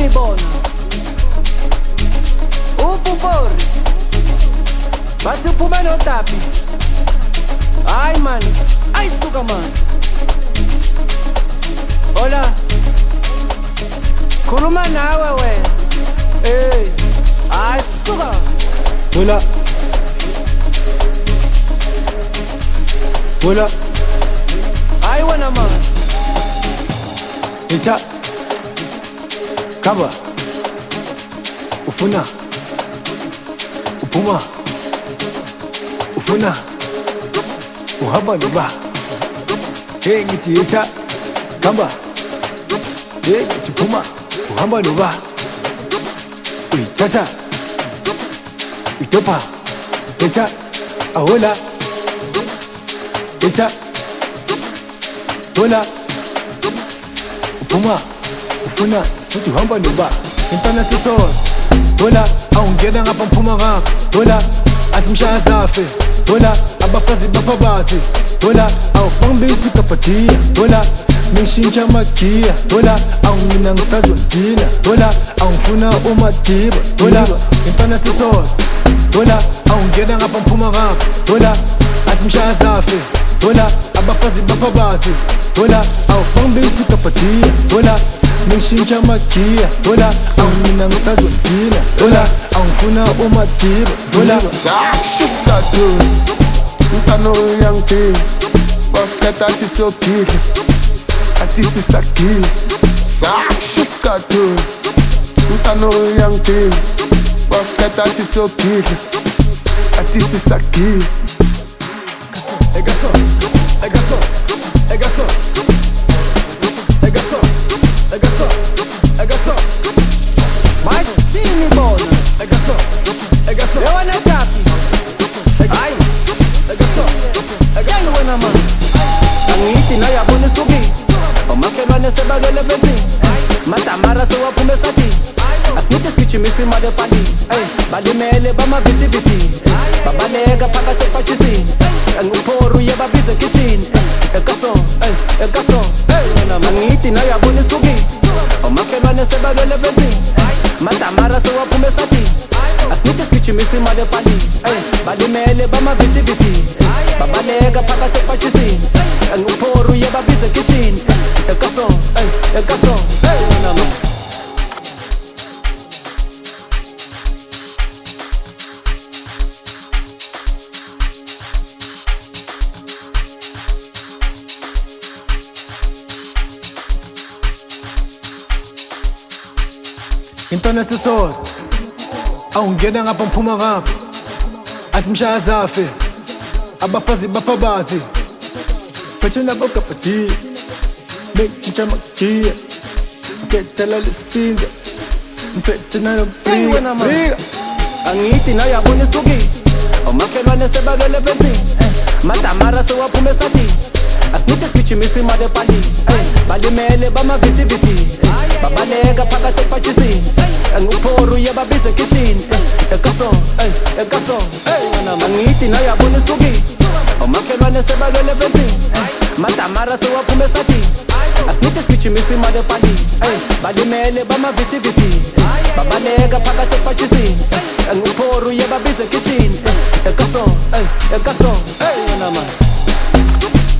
bathini bona upupori bathi uphume noTapi. Hayi man, ayisuka man. Hola, khuluma nawe wena. Hey, ayisuka. Hola, hola, hayi wena man. Echa Kaba Ufuna Upuma Ufuna Uhamba noba. Hey ngithi echa Kaba Hey ngithi phuma uhamba noba. Uyithatha Itopa Echa Ahola Echa Hola Uphuma ufuna futhi uhamba noba. Intwana sisona hola awungena ngapha mphuma ngapha hola athi mshaya zafe hola abafazi bafabazi hola awubangibisi kapatiya hola ngishintsha magiya hola awungina ngisazondina hola awungifuna umadiba hola intwana sisona hola awungena ngapha mphuma ngapha hola athi mshaya zafe hola abafazi bafabazi hola awubangibisi kapatiya hola ngishintsha magiya hola awungina ngisazondina hola awungifuna umadiba hola Shukatu Mtano yangi Baketa sisokile Ati sisakile Shukatu Mtano yangi Baketa sisokile Ati sisakile Egaso Egaso Egaso Egaso Egaso Egaso Bathini bona Egaso Egaso lewana Tapi. Hayi Egaso yayi wena man. Angithi nayo yabona isuki. Omakhelwane sebalwele benzini. Madamara sewaphume sathi. Akuthi sigijimisa imali epali. Balimele bamavitiviti. Babaleka phakathi epashisini. Nguphoru yebabize kitchen. Ekaso ekaso wena man. Angithi nayo yabona isuki. Omakhelwane sebalwele benzini. Madamara sewaphume sathi. Akuthi sigijimisa imali epali. Balimele bamavitiviti. Babaleka phakathi epashisini. Nguphoru yebabize kitchen. Ekaso ekaso wena man. Intwana sisona awungena ngapha mphuma ngapha athi mshaya zafe abafazi bafabazi phethela bokapatiya ngishintsha magiya ngithela lesipinza ngithela Hayi wena man. nombriga Angithi nayo yabona isuki. Omakhelwane sebalwele benzini. Madamara sewaphume sathi. Akuthi sigijimisa imali epali. Balimele bamavitiviti. Babaleka phakathi epashisini. Nguphoru yebabize kitchen. Ekaso ekaso wena man. Angithi nayo yabona isuki. Omakhelwane sebalwele benzini. Madamara sewaphume sathi. Akuthi sigijimisa imali epali. Balimele bamavitiviti. Babaleka phakathi epashisini. Nguphoru yebabize kitchen. Ekaso ekaso wena man.